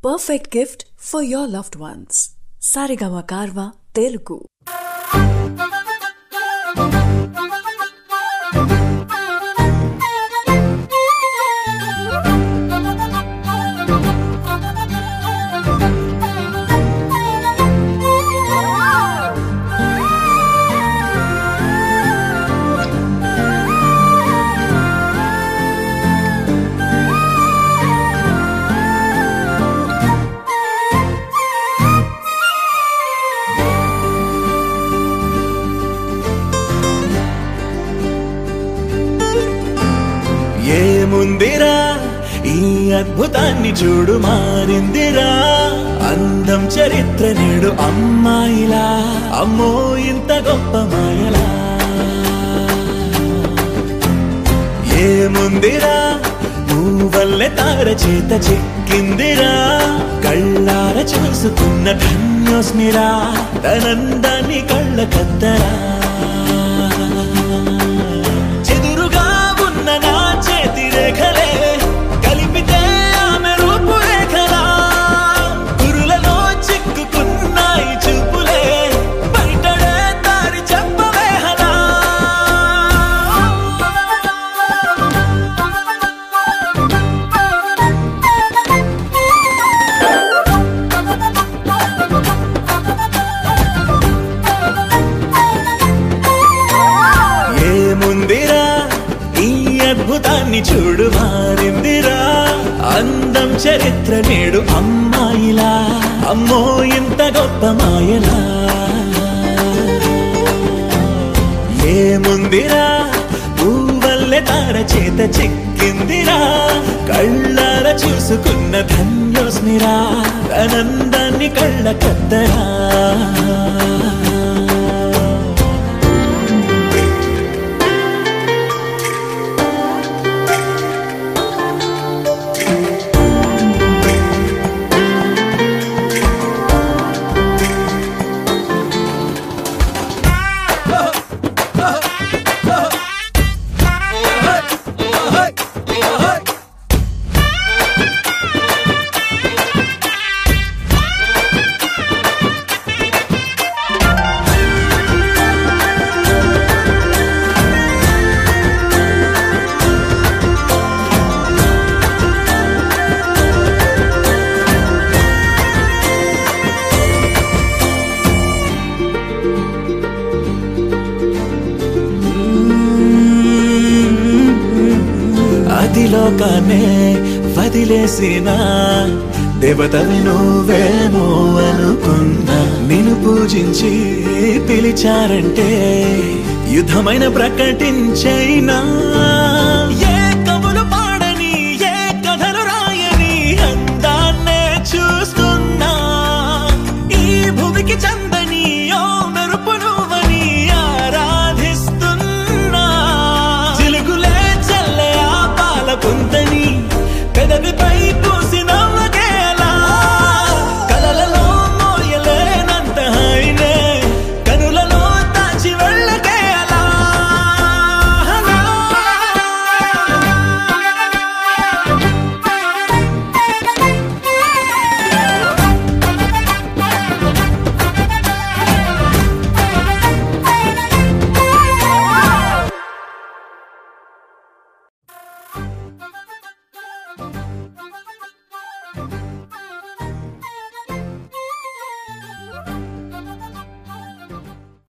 perfect gift for your loved ones. Saregama Karva Telugu. ఏముందిరా ఈ అద్భుతాన్ని చూడు మారిందిరా అందం చరిత్ర నేడు అమ్మాయిలా అమ్మో ఇంత గొప్ప మాయలా ఏముందిరా నువ్వల్లే తార చేత చిక్కిందిరా కళ్ళార చూసుకున్న ధన్యోస్మిరా తనందాన్ని కళ్ళ కద్దరా కలిపితే ఆమె రూపురేఖలా గురులలో చిక్కుకున్నాయి చూపులే బయటడే దారి చెప్పవేహలా ఏముందిరా ఈ అద్భుతాన్ని చూడు మారిందిరా అందం చరిత్ర నేడు అమ్మాయిలా అమ్మో ఇంత గొప్ప మాయలా ఏముందిరా నువ్వల్లే తార చేత చిక్కిందిరా కళ్ళార చూసుకున్న ధన్యోస్మిరా ఆనందాన్ని కళ్ళ కద్దరా లోకానే వదిలేసిన దేవతవి నువ్వేమో అనుకున్నా నిన్ను పూజించి పిలిచారంటే యుద్ధమైన ప్రకటించైనా